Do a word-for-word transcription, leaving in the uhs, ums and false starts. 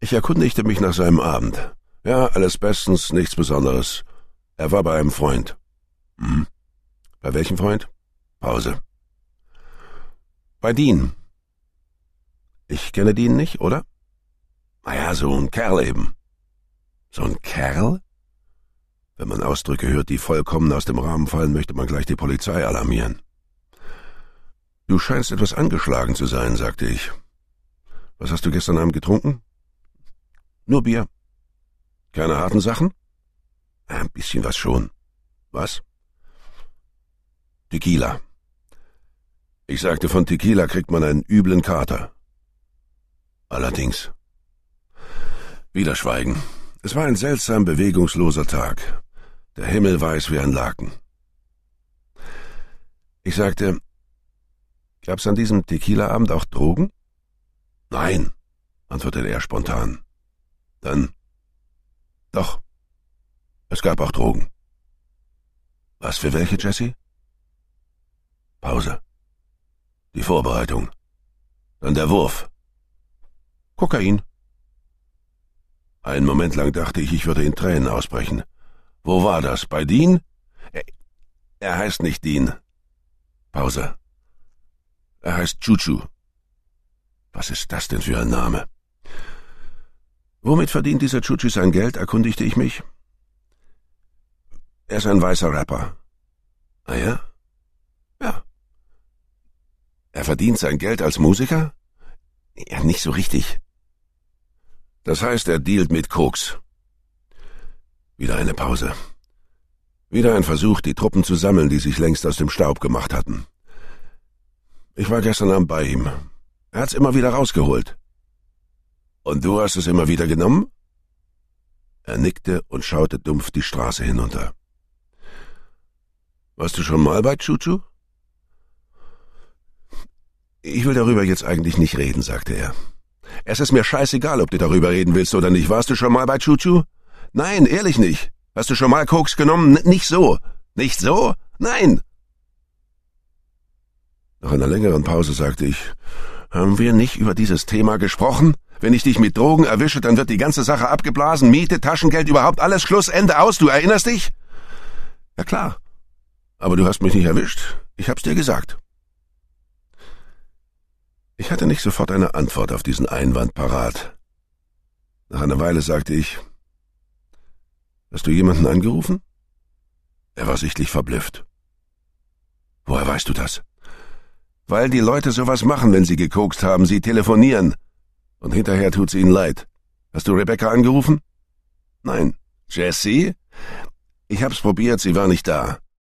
Ich erkundigte mich nach seinem Abend. Ja, alles bestens, nichts Besonderes. Er war bei einem Freund. Hm. Bei welchem Freund? Pause. Bei Dean. Ich kenne Dean nicht, oder? Naja, so ein Kerl eben. So ein Kerl? Wenn man Ausdrücke hört, die vollkommen aus dem Rahmen fallen, möchte man gleich die Polizei alarmieren. Du scheinst etwas angeschlagen zu sein, sagte ich. Was hast du gestern Abend getrunken? Nur Bier. Keine harten Sachen? Ein bisschen was schon. Was? Tequila. Ich sagte, von Tequila kriegt man einen üblen Kater. Allerdings. Wieder Schweigen. Es war ein seltsam bewegungsloser Tag. Der Himmel weiß wie ein Laken. Ich sagte, gab's an diesem Tequila-Abend auch Drogen? Nein, antwortete er spontan. Dann, doch, es gab auch Drogen. Was für welche, Jesse? Pause. Die Vorbereitung. Dann der Wurf. Kokain. Einen Moment lang dachte ich, ich würde in Tränen ausbrechen. Wo war das? Bei Dean? Er, er heißt nicht Dean. Pause. Er heißt Chuchu. Was ist das denn für ein Name? Womit verdient dieser Chuchu sein Geld, erkundigte ich mich. Er ist ein weißer Rapper. Ah ja? Ja. Er verdient sein Geld als Musiker? Ja, nicht so richtig. Das heißt, er dealt mit Koks. Wieder eine Pause. Wieder ein Versuch, die Truppen zu sammeln, die sich längst aus dem Staub gemacht hatten. Ich war gestern Abend bei ihm. Er hat's immer wieder rausgeholt. Und du hast es immer wieder genommen? Er nickte und schaute dumpf die Straße hinunter. Warst du schon mal bei Chuchu? Ich will darüber jetzt eigentlich nicht reden, sagte er. Es ist mir scheißegal, ob du darüber reden willst oder nicht. Warst du schon mal bei Chuchu? Nein, ehrlich nicht. Hast du schon mal Koks genommen? N- nicht so. Nicht so? Nein. Nach einer längeren Pause sagte ich, haben wir nicht über dieses Thema gesprochen? Wenn ich dich mit Drogen erwische, dann wird die ganze Sache abgeblasen. Miete, Taschengeld, überhaupt alles, Schluss, Ende, aus. Du erinnerst dich? Ja klar. Aber du hast mich nicht erwischt. Ich hab's dir gesagt. Ich hatte nicht sofort eine Antwort auf diesen Einwand parat. Nach einer Weile sagte ich, hast du jemanden angerufen? Er war sichtlich verblüfft. Woher weißt du das? Weil die Leute sowas machen, wenn sie gekokst haben, sie telefonieren. Und hinterher tut's ihnen leid. Hast du Rebecca angerufen? Nein. Jessie? Ich hab's probiert, sie war nicht da.